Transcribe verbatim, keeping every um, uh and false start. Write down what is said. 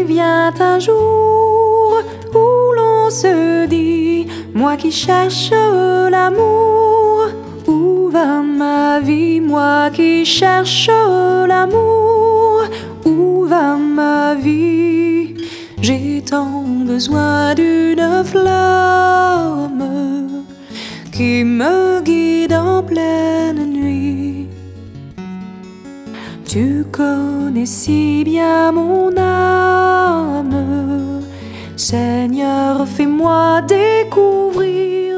il vient un jour où l'on se dit, moi qui cherche l'amour, où va ma vie? Moi qui cherche l'amour, où va ma vie? J'ai tant besoin d'une flamme qui me guide en pleine nuit. Tu connais si bien mon âme, Seigneur, fais-moi découvrir